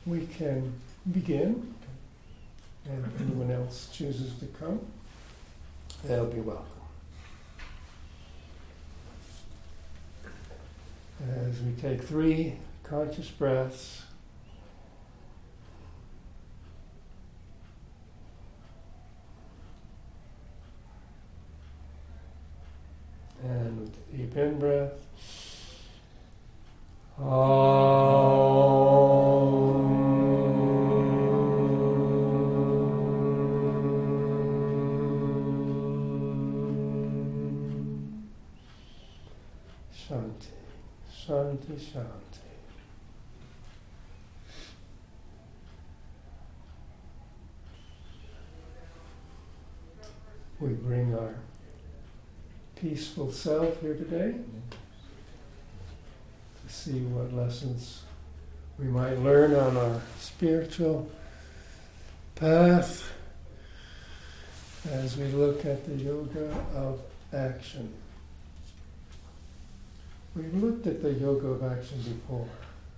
we can begin, and if anyone else chooses to come, they'll be welcome. As we take 3 conscious breaths, and with the deep in-breath, Shanti, Shanti, Shanti. We bring our peaceful self here today to see what lessons we might learn on our spiritual path as we look at the yoga of action. We've looked at the yoga of action before.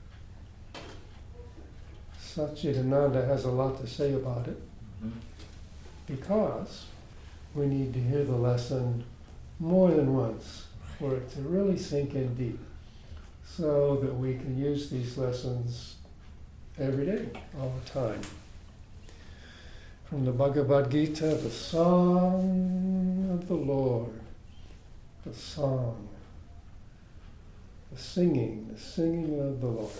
Satchidananda has a lot to say about it because we need to hear the lesson more than once for it to really sink in deep so that we can use these lessons every day, all the time. From the Bhagavad Gita, the song of the Lord, the song, the singing of the Lord.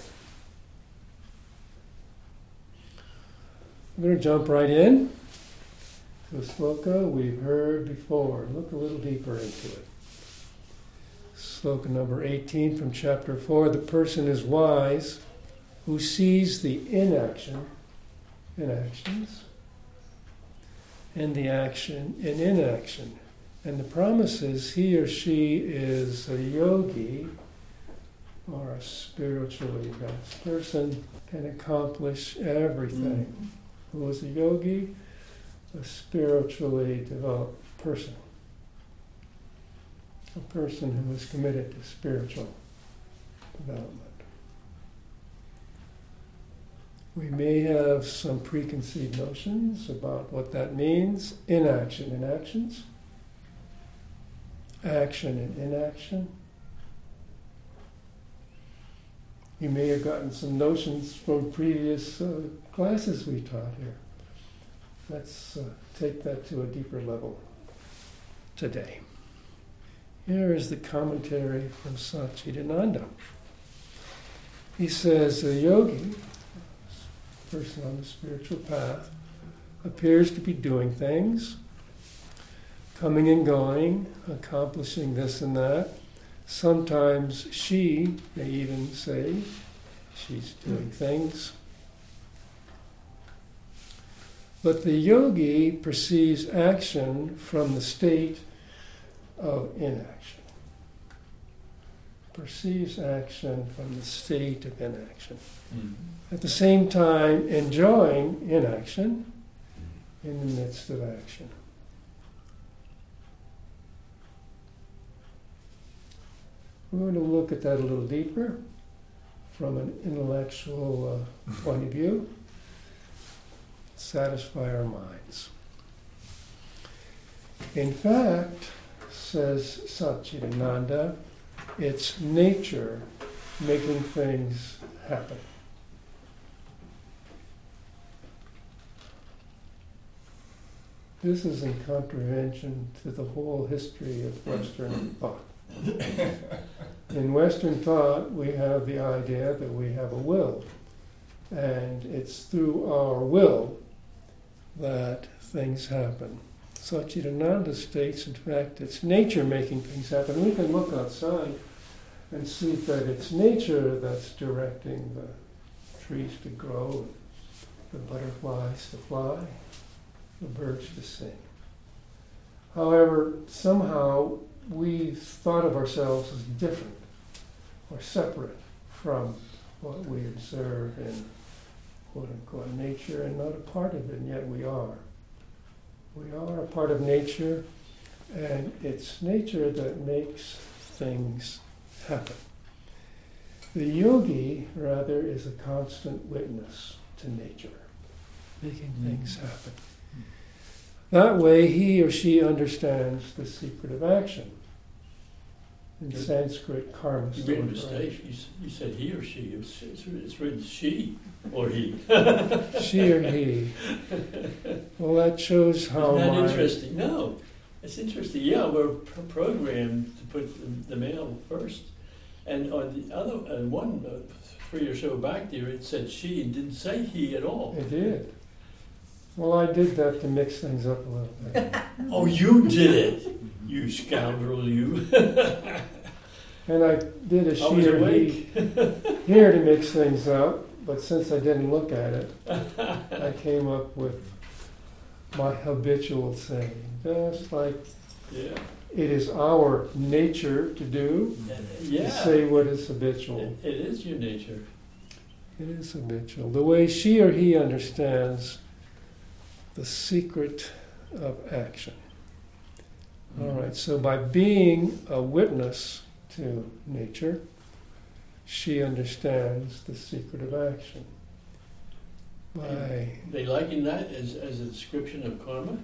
I'm going to jump right in. The sloka we've heard before. Look a little deeper into it. Sloka number 18 from chapter 4. The person is wise who sees the inactions, and the action in inaction. And the promise is he or she is a yogi or a spiritually advanced person, can accomplish everything. Who is a yogi? A spiritually developed person. A person who is committed to spiritual development. We may have some preconceived notions about what that means. Inaction and actions. Action and inaction. You may have gotten some notions from previous classes we taught here. Let's take that to a deeper level today. Here is the commentary from Satchidananda. He says, a yogi, a person on the spiritual path, appears to be doing things, coming and going, accomplishing this and that. Sometimes she may even say she's doing things. But the yogi perceives action from the state of inaction. Perceives action from the state of inaction. At the same time, enjoying inaction in the midst of action. We're going to look at that a little deeper from an intellectual point of view. Satisfy our minds. In fact, says Satchidananda, it's nature making things happen. This is in contravention to the whole history of Western thought. In Western thought, we have the idea that we have a will, and it's through our will that things happen. Satchidananda states, in fact, it's nature making things happen. We can look outside and see that it's nature that's directing the trees to grow, the butterflies to fly, the birds to sing. However, somehow we've thought of ourselves as different or separate from what we observe in quote-unquote nature and not a part of it, and yet we are. We are a part of nature, and it's nature that makes things happen. The yogi, rather, is a constant witness to nature, making things happen. That way, he or she understands the secret of action. In Sanskrit, karma. You made a mistake. You said he or she. It's written she or he. She or he. Well, that shows how. Isn't that interesting? No, it's interesting. Yeah, we're programmed to put the male first, and on the other one 3 or so back there, it said she and didn't say he at all. It did. Well, I did that to mix things up a little bit. Oh, you did it, you scoundrel, you. And I did a she or he here to mix things up, but since I didn't look at it, I came up with my habitual saying, just like it is our nature to do, to say what is habitual. It is your nature. It is habitual. The way she or he understands the secret of action. All right, so by being a witness to nature, she understands the secret of action. They liken that as a description of karma?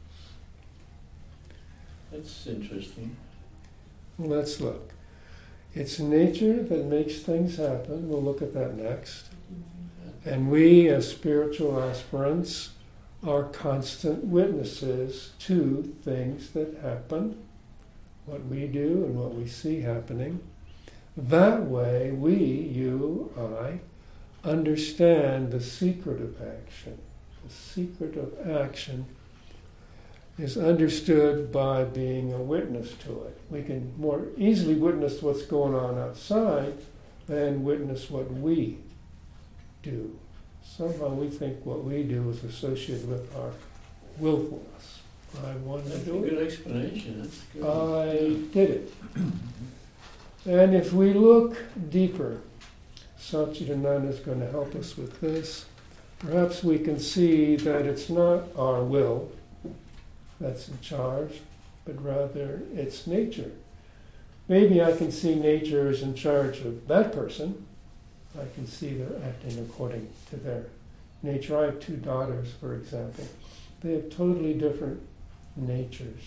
That's interesting. Let's look. It's nature that makes things happen. We'll look at that next. And we, as spiritual aspirants, are constant witnesses to things that happen, what we do and what we see happening. That way, we, you, I, understand the secret of action. The secret of action is understood by being a witness to it. We can more easily witness what's going on outside than witness what we do. Somehow we think what we do is associated with our willfulness. I want to do it. That's a good explanation. That's good. I did it. And if we look deeper, Satchidananda is going to help us with this. Perhaps we can see that it's not our will that's in charge, but rather it's nature. Maybe I can see nature is in charge of that person. I can see they're acting according to their nature. I have 2 daughters, for example. They have totally different natures.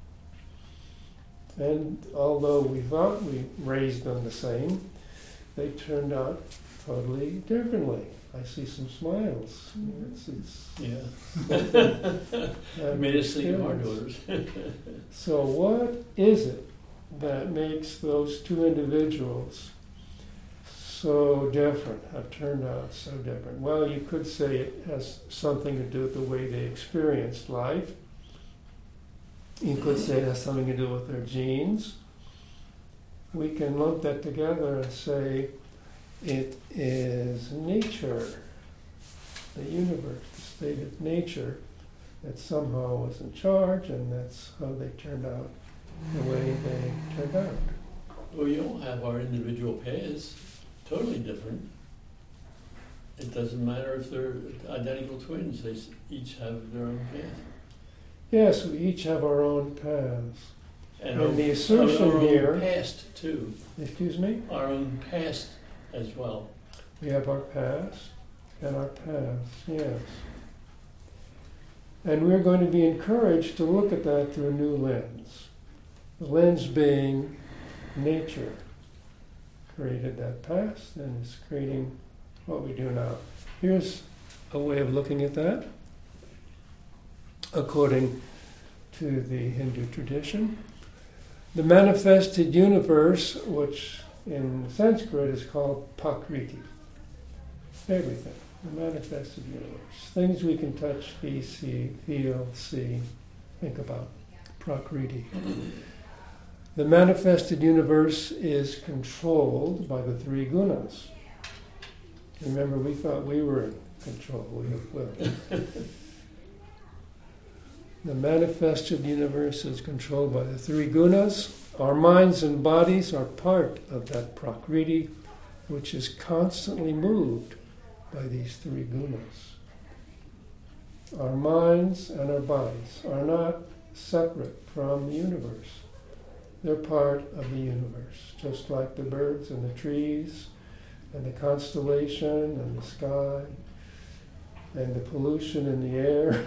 And although we thought we raised them the same, they turned out totally differently. I see some smiles. You made us think of our daughters. So what is it that makes those 2 individuals so different, have turned out so different? Well, you could say it has something to do with the way they experienced life. You could say it has something to do with their genes. We can lump that together and say it is nature, the universe, the state of nature that somehow was in charge, and that's how they turned out the way they turned out. Well, we all have our individual paths, totally different. It doesn't matter if they're identical twins, they each have their own path. Yes, we each have our own paths. And the assertion our here... own past, too. Excuse me? Our own past as well. We have our past and our past, yes. And we're going to be encouraged to look at that through a new lens. The lens being nature created that past and is creating what we do now. Here's a way of looking at that. According to the Hindu tradition, the manifested universe, which in Sanskrit is called Prakriti, everything, the manifested universe, things we can touch, feel, see, think about, Prakriti. The manifested universe is controlled by the 3 gunas. Remember, we thought we were in control. The manifested universe is controlled by the 3 gunas. Our minds and bodies are part of that Prakriti, which is constantly moved by these 3 gunas. Our minds and our bodies are not separate from the universe. They're part of the universe, just like the birds and the trees and the constellation and the sky and the pollution in the air,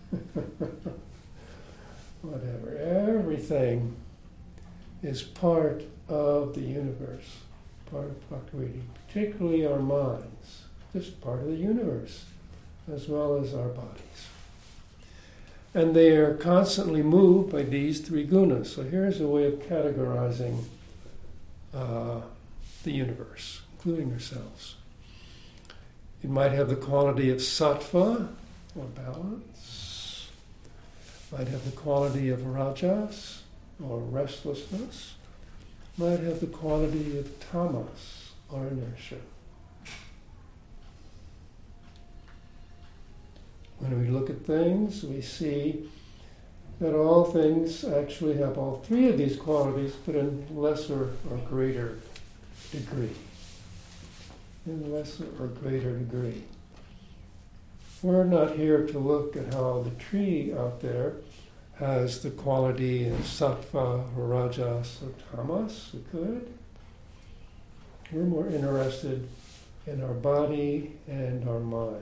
whatever, everything is part of the universe, part of Prakriti, particularly our minds, just part of the universe, as well as our bodies. And they are constantly moved by these three gunas. So here's a way of categorizing the universe, including ourselves. It might have the quality of sattva, or balance. Might have the quality of rajas, or restlessness. Might have the quality of tamas, or inertia. When we look at things, we see that all things actually have all three of these qualities, but in lesser or greater degree. In lesser or greater degree. We're not here to look at how the tree out there has the quality of sattva, or rajas, or tamas. We could. We're more interested in our body and our mind.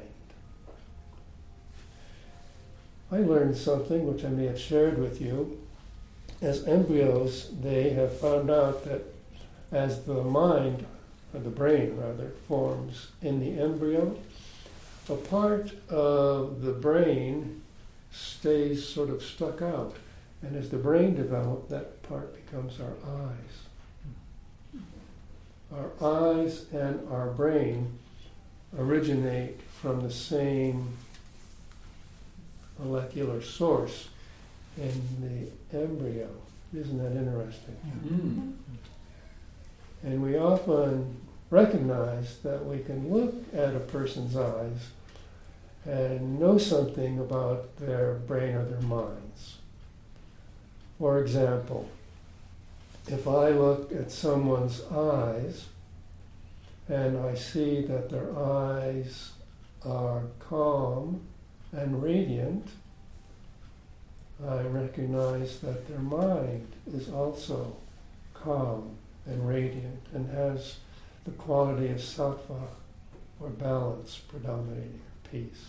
I learned something which I may have shared with you. As embryos, they have found out that as the mind, or the brain rather, forms in the embryo, a part of the brain stays sort of stuck out. And as the brain develops, that part becomes our eyes. Our eyes and our brain originate from the same molecular source in the embryo. Isn't that interesting? Mm. And we often recognize that we can look at a person's eyes and know something about their brain or their minds. For example, if I look at someone's eyes and I see that their eyes are calm and radiant, I recognize that their mind is also calm and radiant and has the quality of sattva, or balance, predominating, or peace.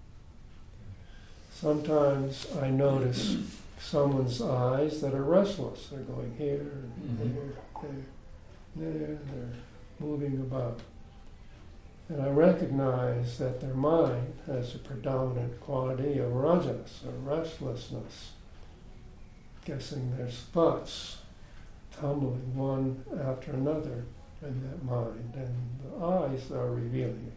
Sometimes I notice someone's eyes that are restless. They're going here and there, they're moving about. And I recognize that their mind has a predominant quality of rajas, or restlessness. Guessing there's thoughts tumbling one after another in that mind, and the eyes are revealing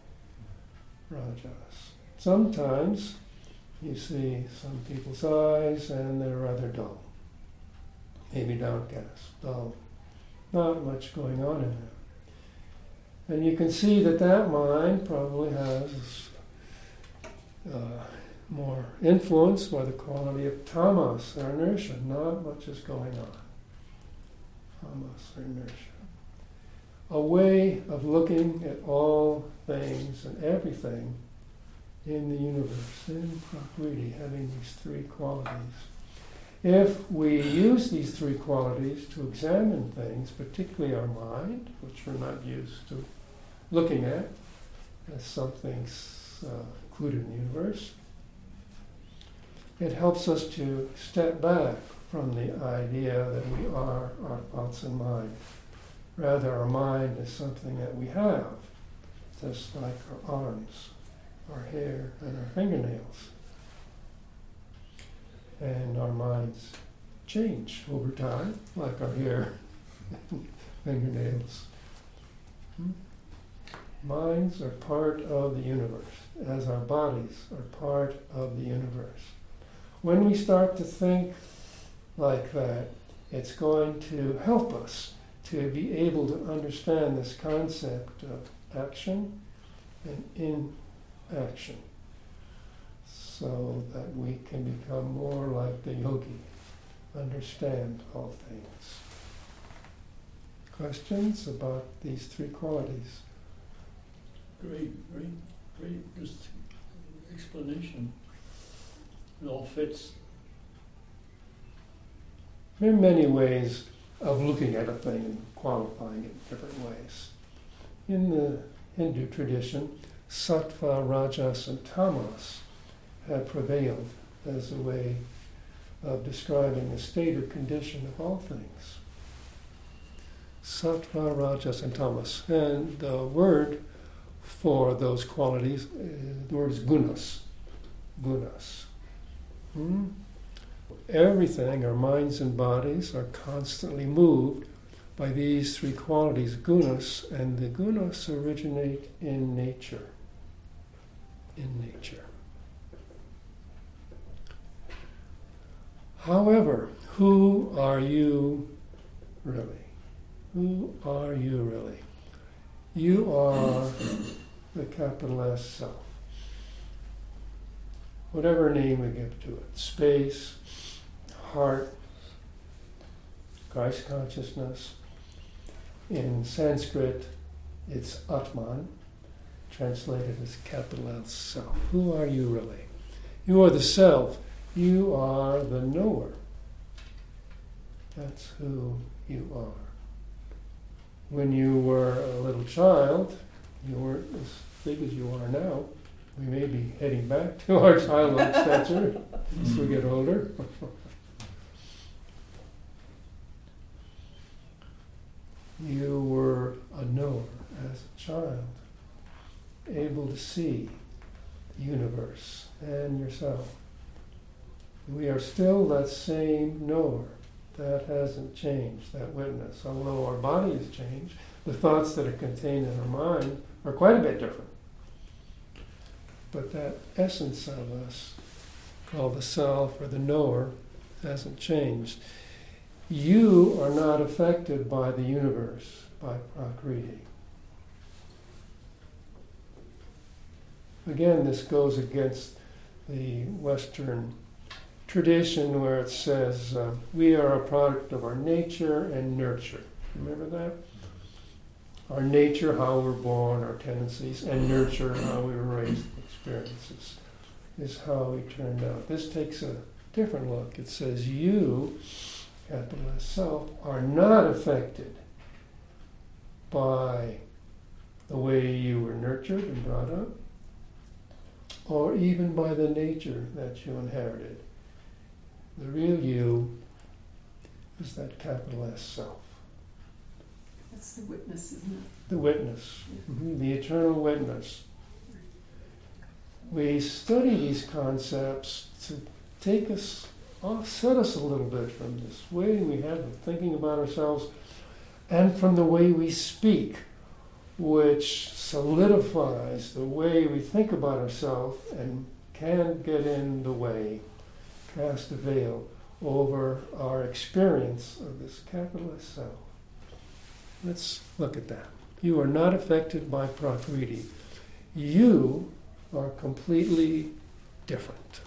rajas. Sometimes you see some people's eyes and they're rather dull, maybe downcast, dull, not much going on in them. And you can see that that mind probably has more influence by the quality of tamas, or inertia. Not much is going on. Tamas, or inertia. A way of looking at all things and everything in the universe, in Prakriti, having these three qualities. If we use these three qualities to examine things, particularly our mind, which we're not used to looking at as something included in the universe, it helps us to step back from the idea that we are our thoughts and mind. Rather, our mind is something that we have, just like our arms, our hair, and our fingernails. And our minds change over time, like our hair and fingernails. Minds are part of the universe, as our bodies are part of the universe. When we start to think like that, it's going to help us to be able to understand this concept of action and inaction, so that we can become more like the yogi, understand all things. Questions about these three qualities? Great just explanation. It all fits. There are many ways of looking at a thing and qualifying it in different ways. in the Hindu tradition, sattva, rajas, and tamas had prevailed as a way of describing the state or condition of all things. Sattva, rajas, and tamas. And the word for those qualities, the word is gunas. Gunas. Everything, our minds and bodies, are constantly moved by these three qualities, gunas, and the gunas originate in nature. In nature. However, who are you really? Who are you really? You are the capital S self. Whatever name we give to it, space, heart, Christ consciousness. In Sanskrit, it's Atman, translated as capital L self. Who are you really? You are the self. You are the knower. That's who you are. When you were a little child, you weren't as big as you are now. We may be heading back to our childlike stature as we get older. You were a knower as a child, able to see the universe and yourself. We are still that same knower. That hasn't changed, that witness. Although our body has changed, the thoughts that are contained in our mind are quite a bit different. But that essence of us, called the self or the knower, hasn't changed. You are not affected by the universe, by Prakriti. Again, this goes against the Western tradition where it says we are a product of our nature and nurture. Remember that? Our nature, how we're born, our tendencies, and nurture, how we were raised, experiences, is how we turned out. This takes a different look. It says you, capital S self, are not affected by the way you were nurtured and brought up, or even by the nature that you inherited. The real you is that capital S self. That's the witness, isn't it? The witness, the eternal witness. We study these concepts to take us, offset us a little bit from this way we have of thinking about ourselves and from the way we speak, which solidifies the way we think about ourselves and can get in the way, cast a veil over our experience of this capital S self. Let's look at that. You are not affected by Prakriti. You are completely different.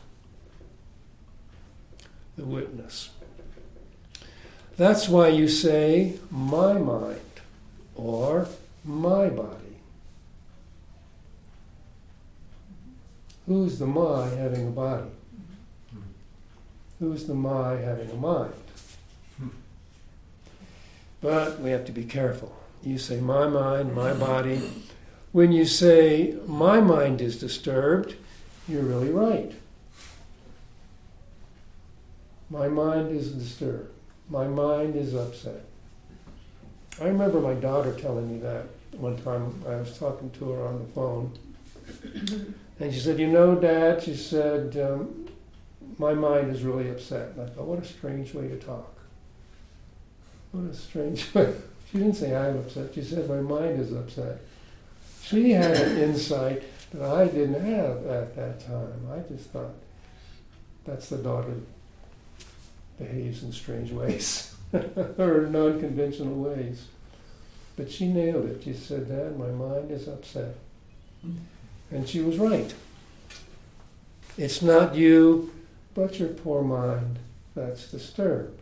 The witness. That's why you say, my mind, or my body. Who's the my having a body? Who's the my having a mind? But we have to be careful. You say my mind, my body. When you say my mind is disturbed, you're really right. My mind is disturbed. My mind is upset. I remember my daughter telling me that one time. I was talking to her on the phone. And she said, you know, Dad, she said, my mind is really upset. And I thought, what a strange way to talk. What a strange way. She didn't say I'm upset. She said my mind is upset. She had an insight that I didn't have at that time. I just thought, that's the daughter behaves in strange ways or non-conventional ways. But she nailed it. She said, Dad, my mind is upset. And she was right. It's not you, but your poor mind that's disturbed.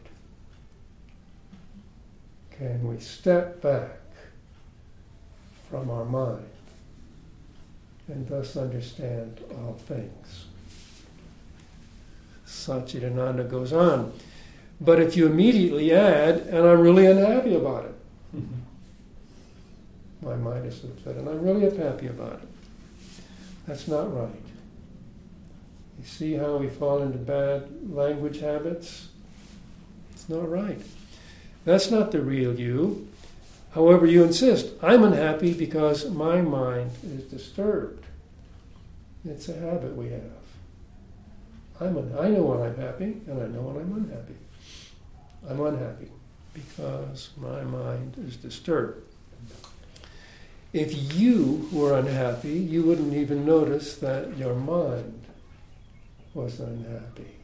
Can we step back from our mind and thus understand all things? Satchidananda goes on. But if you immediately add, and I'm really unhappy about it, my mind is upset, and I'm really happy about it. That's not right. You see how we fall into bad language habits? It's not right. That's not the real you. However, you insist, I'm unhappy because my mind is disturbed. It's a habit we have. I know when I'm happy, and I know when I'm unhappy. I'm unhappy because my mind is disturbed. If you were unhappy, you wouldn't even notice that your mind was unhappy.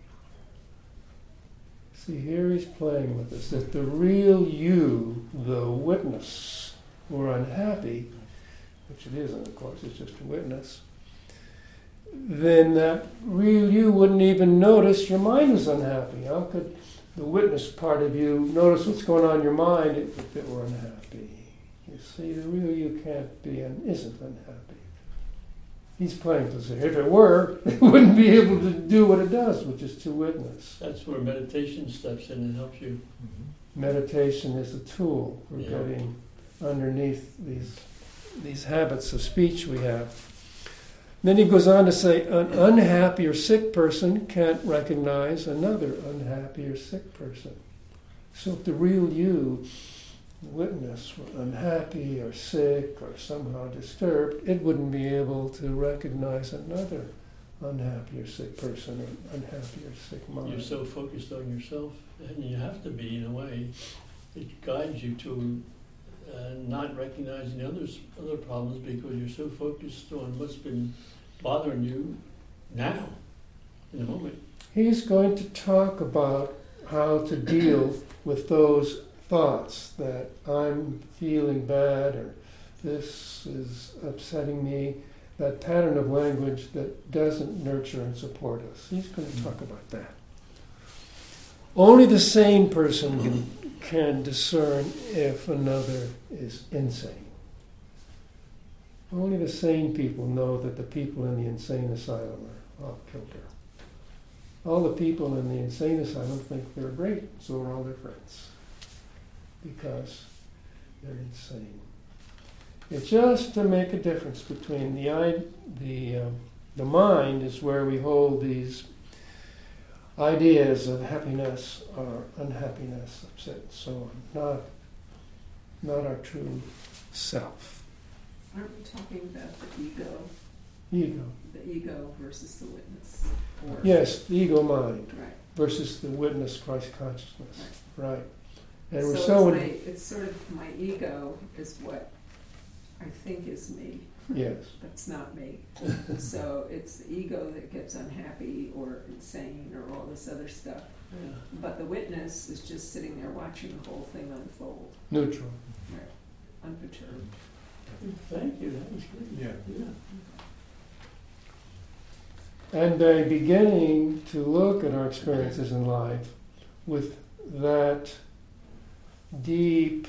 See, here he's playing with us, that the real you, the witness, were unhappy, which it isn't, of course, it's just a witness, then that real you wouldn't even notice your mind was unhappy. How could the witness part of you notice what's going on in your mind if it were unhappy? You see, the real you can't be and isn't unhappy. He's playing to say, if it were, it wouldn't be able to do what it does, which is to witness. That's where meditation steps in and helps you. Meditation is a tool for getting underneath these habits of speech we have. Then he goes on to say, an unhappy or sick person can't recognize another unhappy or sick person. So if the real you, the witness, were unhappy or sick or somehow disturbed, it wouldn't be able to recognize another unhappy or sick person or unhappy or sick mind. You're so focused on yourself, and you have to be in a way. It guides you to not recognizing other problems because you're so focused on what's been bothering you now, in the moment. He's going to talk about how to deal with those thoughts that I'm feeling bad or this is upsetting me, that pattern of language that doesn't nurture and support us. He's going to talk about that. Only the sane person can discern if another is insane. Only the sane people know that the people in the insane asylum are off kilter. All the people in the insane asylum think they're great, so are all their friends, because they're insane. It's just to make a difference between the mind is where we hold these ideas of happiness or unhappiness, upset, and so on, not our true self. Aren't we talking about the ego? Ego. The ego versus the witness? Or Yes, the ego mind right. versus the witness Christ consciousness. Right. And we're So it's sort of my ego is what I think is me. Yes. That's not me. So it's the ego that gets unhappy or insane or all this other stuff. Yeah. But the witness is just sitting there watching the whole thing unfold, Neutral. right, unperturbed. Thank you, that was good. Yeah. And by beginning to look at our experiences in life with that deep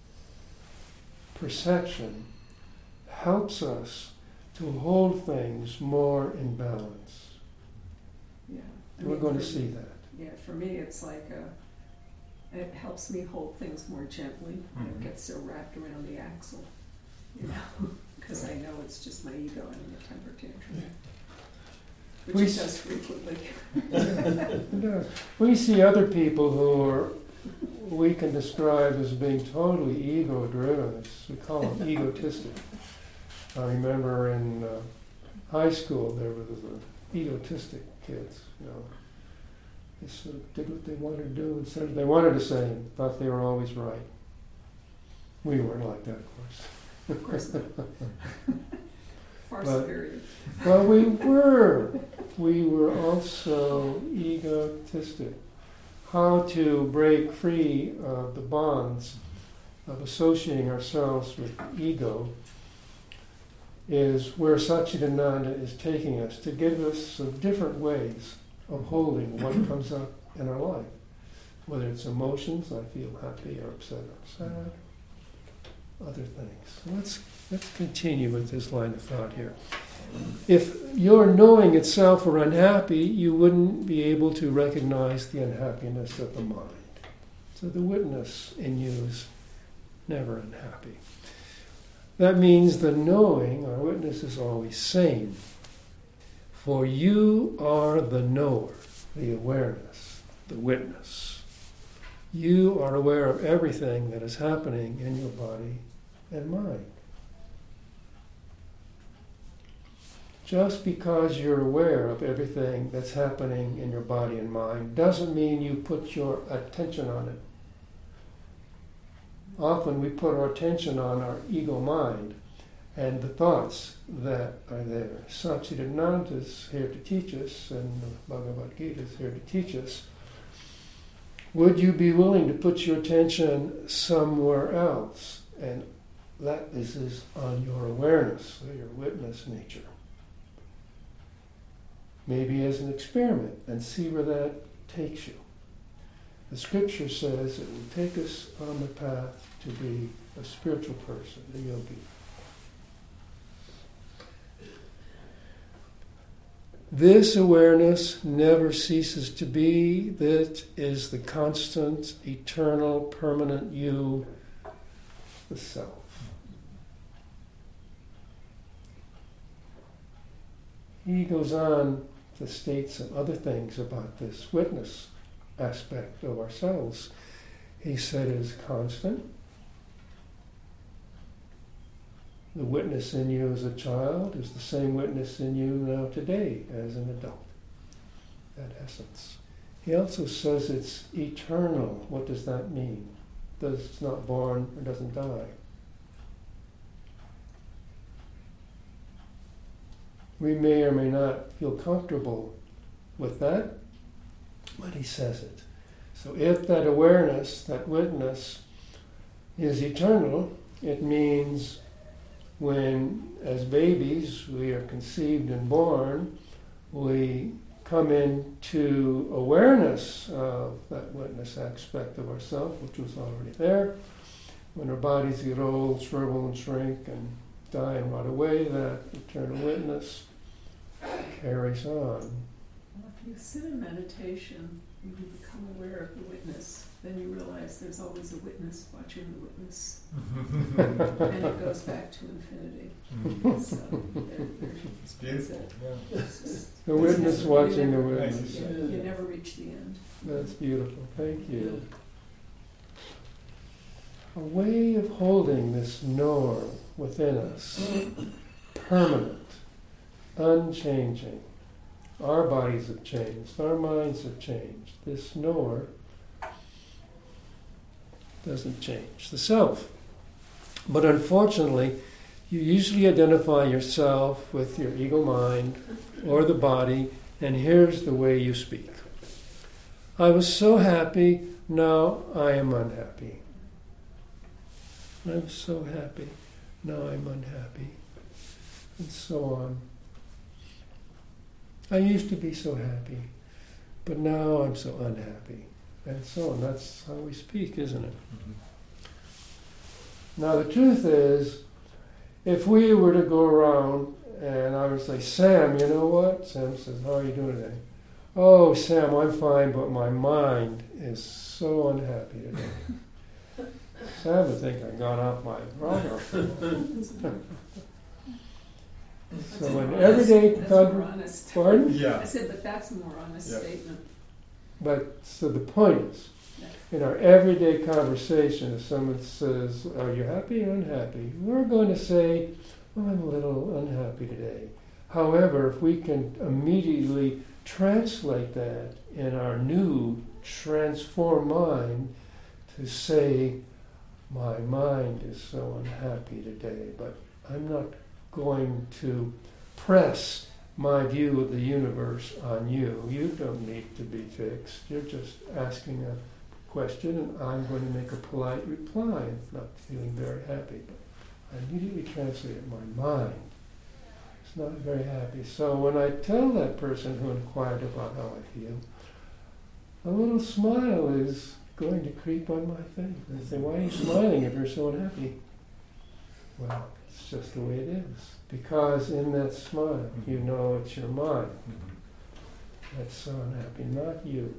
perception helps us to hold things more in balance. Yeah. And we're going to see that. Yeah, for me it's like it helps me hold things more gently. I don't get so wrapped around the axle, you know, because I know it's just my ego having a temper tantrum, which it does frequently. It does. We see other people who we can describe as being totally ego-driven. We call them egotistic. I remember in high school there was egotistic kids, you know. They sort of did what they wanted to do and said what they wanted to say and thought they were always right. We weren't like that, of course. Of course not. Far But- superior. Well, we were. We were also egotistic. How to break free of the bonds of associating ourselves with ego is where Satchidananda is taking us, to give us some different ways of holding what comes up in our life. Whether it's emotions, I feel happy or upset or sad, other things. So let's continue with this line of thought here. If your knowing itself were unhappy, you wouldn't be able to recognize the unhappiness of the mind. So the witness in you is never unhappy. That means the knowing, our witness, is always sane. For you are the knower, the awareness, the witness. You are aware of everything that is happening in your body and mind. Just because you're aware of everything that's happening in your body and mind doesn't mean you put your attention on it. Often we put our attention on our ego mind and the thoughts that are there. Satchidananda is here to teach us, and the Bhagavad Gita is here to teach us. Would you be willing to put your attention somewhere else? And that is on your awareness, or your witness nature. Maybe as an experiment, and see where that takes you. The scripture says it will take us on the path to be a spiritual person, a yogi. This awareness never ceases to be. That is the constant, eternal, permanent you, the self. He goes on to state some other things about this witness aspect of ourselves. He said it is constant. The witness in you as a child is the same witness in you now today as an adult. That essence. He also says it's eternal. What does that mean? It's not born or doesn't die. We may or may not feel comfortable with that, but he says it. So if that awareness, that witness, is eternal, it means when, as babies, we are conceived and born, we come into awareness of that witness aspect of ourselves, which was already there. When our bodies get old, shrivel and shrink and die and rot away, that eternal witness carries on. Well, if you sit in meditation, you become aware of the witness, then you realize there's always a witness watching the witness. And it goes back to infinity. So It's beautiful. Yeah. The witness watching the witness. You never reach the end. That's beautiful. Thank you. A way of holding this knower within us, permanent, unchanging. Our bodies have changed. Our minds have changed. This knower doesn't change. The self. But unfortunately, you usually identify yourself with your ego mind or the body, and here's the way you speak. I was so happy, now I am unhappy. I was so happy, now I'm unhappy. And so on. I used to be so happy, but now I'm so unhappy. And so on. That's how we speak, isn't it? Mm-hmm. Now the truth is, if we were to go around and I would say, Sam, you know what? Sam says, how are you doing today? Oh, Sam, I'm fine, but my mind is so unhappy today. Sam would think I got off my rocker. So in everyday pardon? Yeah. I said, but that's a more honest statement. But so the point is, in our everyday conversation, if someone says, are you happy or unhappy? We're going to say, oh, I'm a little unhappy today. However, if we can immediately translate that in our new transformed mind to say, my mind is so unhappy today, but I'm not going to press my view of the universe on you. You don't need to be fixed. You're just asking a question, and I'm going to make a polite reply. I'm not feeling very happy, but I immediately translate it in my mind. It's not very happy. So when I tell that person who inquired about how I feel, a little smile is going to creep on my face. They say, why are you smiling if you're so unhappy? Well, it's just the way it is. Because in that smile, you know it's your mind that's so unhappy, not you.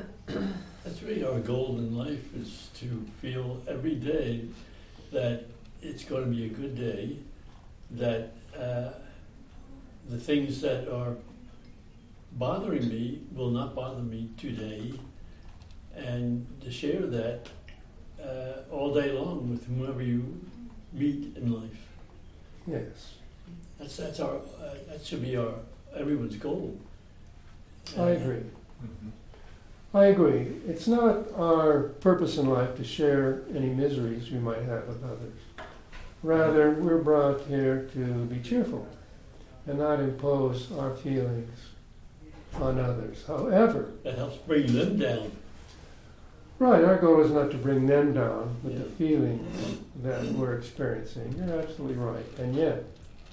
That's really our goal in life, is to feel every day that it's going to be a good day, that the things that are bothering me will not bother me today, and to share that all day long with whomever you meet in life. Yes. That's our that should be our everyone's goal. I agree. Mhm. I agree. It's not our purpose in life to share any miseries we might have with others. Rather, we're brought here to be cheerful and not impose our feelings on others. However, That helps bring them down. right, our goal is not to bring them down with the Yeah. feelings that we're experiencing. You're absolutely right. And yet,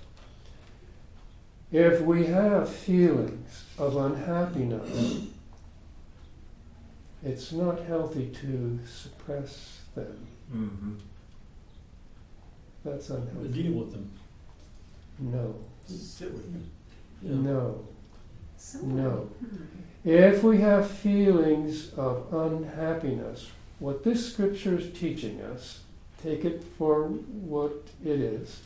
if we have feelings of unhappiness, it's not healthy to suppress them. Mhm. That's To unhealthy. deal with them. No, Sit with them. You know. no, So, no. If we have feelings of unhappiness, what this scripture is teaching us, take it for what it is.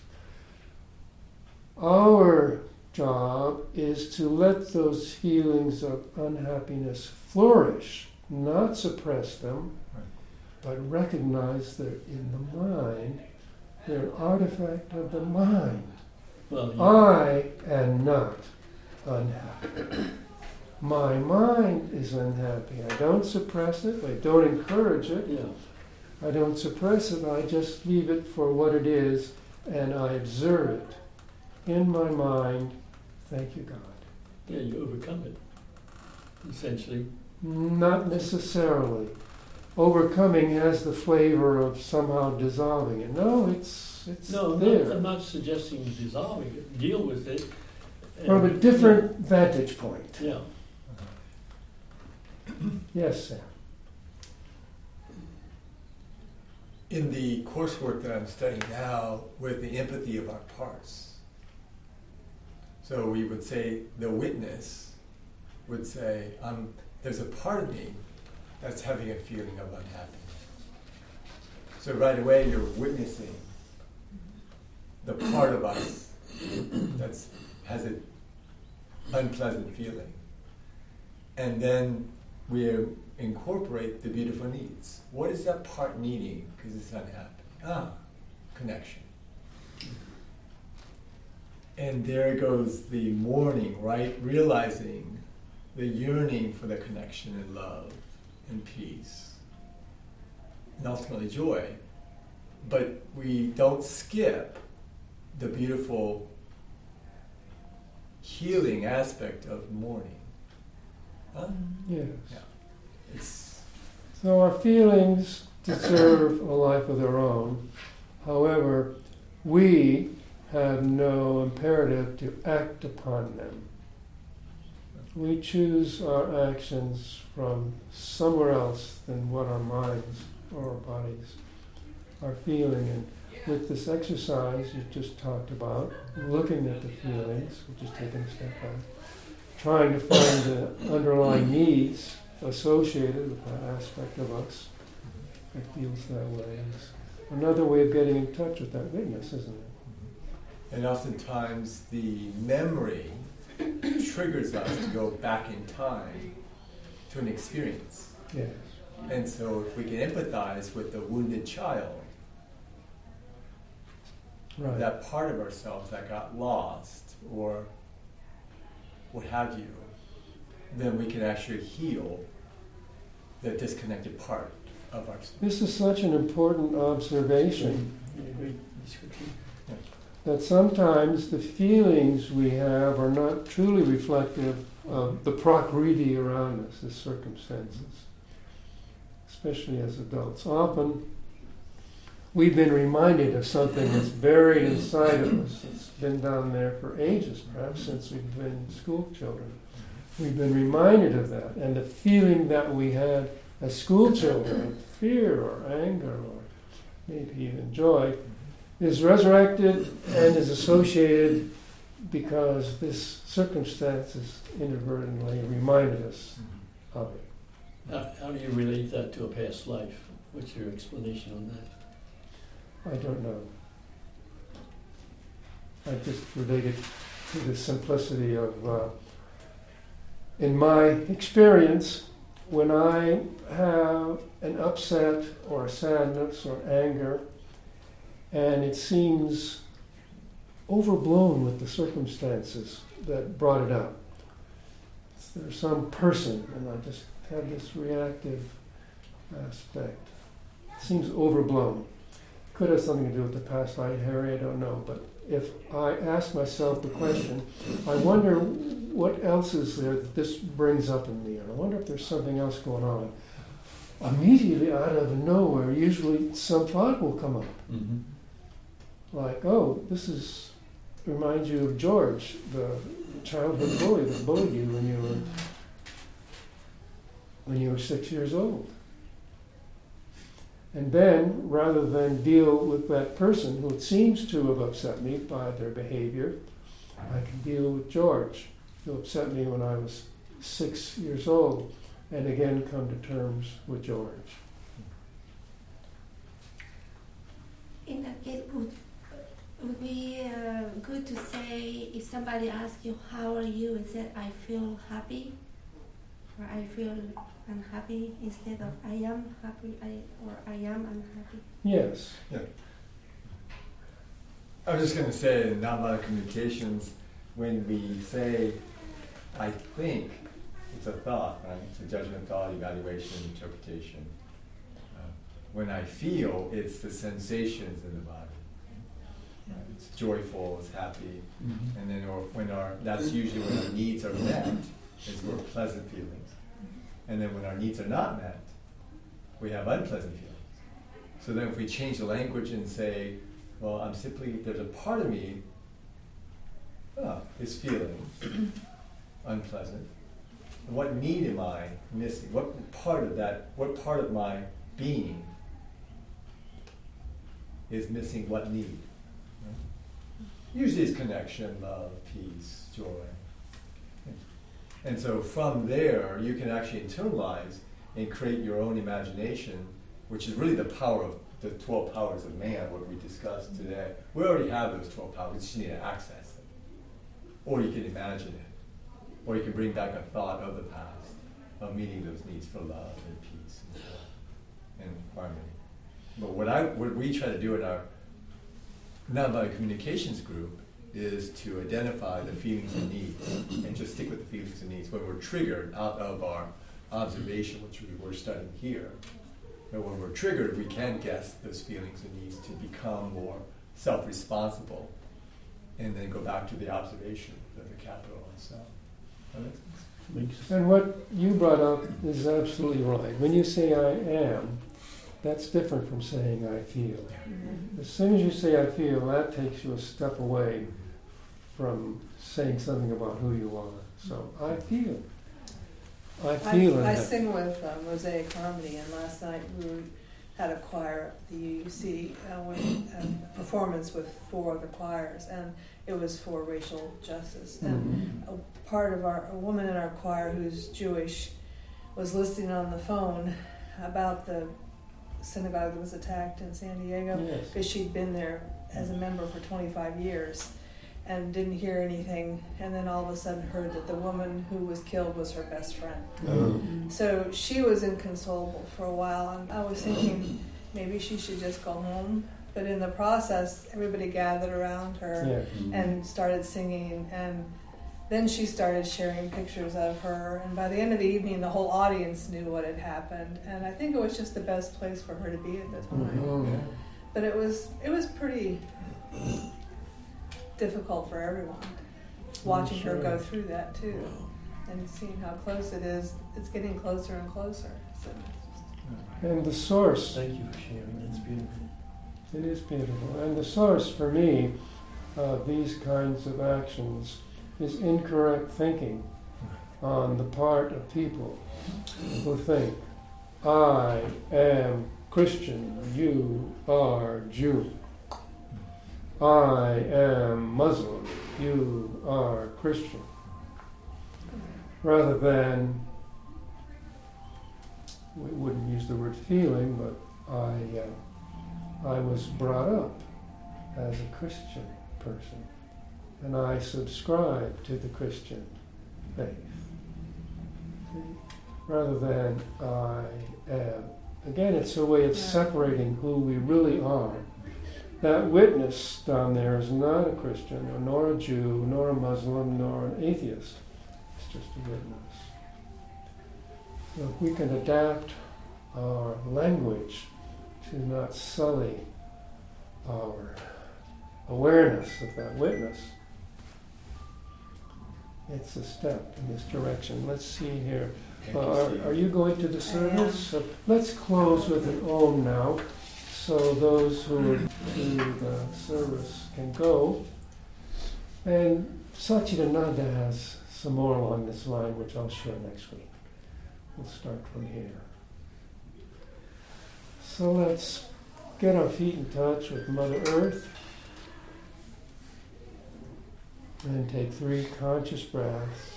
Our job is to let those feelings of unhappiness flourish, not suppress them, Right. but recognize they're in the mind. They're an artifact of the mind. Well, you- I am not unhappy. My mind is unhappy. I don't suppress it. I don't encourage it. yeah. I don't suppress it. I just leave it for what it is, and I observe it in my mind. Thank you, God. Yeah, you overcome it. Essentially. Not necessarily. Overcoming has the flavor of somehow dissolving it. No, it's No, there. I'm not suggesting dissolving it. Deal with it. From a And- different vantage point. Yeah. Yes, Sam. In the coursework that I'm studying now with the empathy of our parts, so we would say the witness would say, there's a part of me that's having a feeling of unhappiness. So right away you're witnessing the part of us that has an unpleasant feeling. And then we incorporate the beautiful needs. What is that part needing because it's unhappy? Connection. And there goes the mourning, right? Realizing the yearning for the connection and love and peace and ultimately joy. But we don't skip the beautiful healing aspect of mourning. Huh? Yes. Yeah. It's So our feelings deserve a life of their own. However, we have no imperative to act upon them. We choose our actions from somewhere else than what our minds or our bodies are feeling. And with this exercise you just talked about, looking at the feelings, we're just taking a step back, trying to find the underlying needs associated with that aspect of us that feels that way. Is another way of getting in touch with that witness, isn't it? and oftentimes the memory triggers us to go back in time to an experience. Yes. And so if we can empathize with the wounded child, Right. that part of ourselves that got lost or what have you, then we can actually heal the disconnected part of ourselves. This is such an important observation Yeah, great description. that sometimes the feelings we have are not truly reflective of the prakriti around us, the circumstances, especially as adults. Often we've been reminded of something that's buried inside of us. It's been down there for ages, perhaps since we've been school children. We've been reminded of that, and the feeling that we had as school children, of fear or anger or maybe even joy, is resurrected and is associated because this circumstance has inadvertently reminded us of it. How do you relate that to a past life? What's your explanation on that? I don't know. I just related to the simplicity of, in my experience, when I have an upset or a sadness or anger, and it seems overblown with the circumstances that brought it up. There's some person, and I just have this reactive aspect. It seems overblown. Could have something to do with the past life, Harry, I don't know. But if I ask myself the question, I wonder what else is there that this brings up in me, and I wonder if there's something else going on. Immediately out of nowhere, usually some thought will come up. Mm-hmm. Like, oh, reminds you of George, the childhood bully that bullied you when you were 6 years old. And then, rather than deal with that person who it seems to have upset me by their behavior, I can deal with George, who upset me when I was 6 years old, and again come to terms with George. In that case, would be good to say, if somebody asks you, how are you, and said, I feel happy, or I feel unhappy, instead of I am happy, or I am unhappy? Yes. Yeah. I was just going to say, in nonviolent communications, when we say, I think, it's a thought, right? It's a judgment, thought, evaluation, interpretation. When I feel, it's the sensations in the body. Right? It's joyful, it's happy, and then that's usually when our needs are met, is we're pleasant feelings. And then when our needs are not met, we have unpleasant feelings. So then if we change the language and say, well, there's a part of me is feeling unpleasant. What need am I missing? What part of my being is missing what need? Usually it's connection, love, peace, joy. And so from there, you can actually internalize and create your own imagination, which is really the power of the 12 powers of man, what we discussed today. We already have those 12 powers, we just need to access them. Or you can imagine it. Or you can bring back a thought of the past, of meeting those needs for love and peace and joy and harmony. But what we try to do in our nonviolent communications group is to identify the feelings and needs and just stick with the feelings and needs. When we're triggered out of our observation, which we're studying here, but when we're triggered, we can guess those feelings and needs to become more self-responsible and then go back to the observation of the capital and self. That makes sense? Makes sense. And what you brought up is absolutely right. When you say I am, that's different from saying I feel. As soon as you say I feel, that takes you a step away from saying something about who you are. So I feel. I feel. I sing with Mosaic Harmony, and last night we had a choir at the UC performance with 4 of the choirs, and it was for racial justice. And a woman in our choir who's Jewish was listening on the phone about the synagogue that was attacked in San Diego, because she'd been there as a member for 25 years and didn't hear anything, and then all of a sudden heard that the woman who was killed was her best friend. So she was inconsolable for a while, and I was thinking maybe she should just go home. But in the process, everybody gathered around her and started singing, and then she started sharing pictures of her, and by the end of the evening, the whole audience knew what had happened, and I think it was just the best place for her to be at the time. But it was pretty difficult for everyone, watching her go through that too, and seeing how close it is. It's getting closer and closer. So And the source. Thank you for sharing. That's beautiful. It is beautiful. And the source for me of these kinds of actions is incorrect thinking on the part of people who think, I am Christian, you are Jew. I am Muslim, you are Christian. Rather than, we wouldn't use the word feeling, but I was brought up as a Christian person. and I subscribe to the Christian faith. Rather than I am. Again, it's a way of separating who we really are. That witness down there is not a Christian, or nor a Jew, nor a Muslim, nor an atheist. It's just a witness. So if we can adapt our language to not sully our awareness of that witness, it's a step in this direction. Let's see here. Are you going to the service? So let's close with an Om now, so those who are to the service can go. And Satchidananda has some more along this line, which I'll share next week. We'll start from here. So let's get our feet in touch with Mother Earth and take 3 conscious breaths.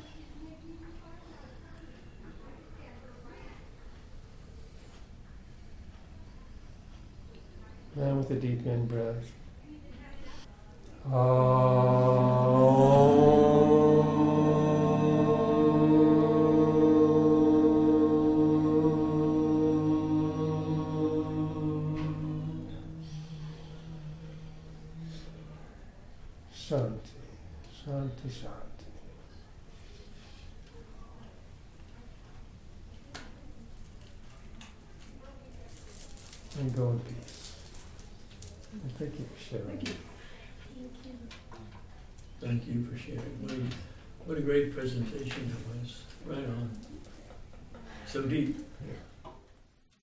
And with a deep in breath. Shanti, Shanti, Shanti. And go in peace. And thank you for sharing. Thank you. Thank you. Thank you for sharing. What a great presentation it was. Right on. So deep. Yeah.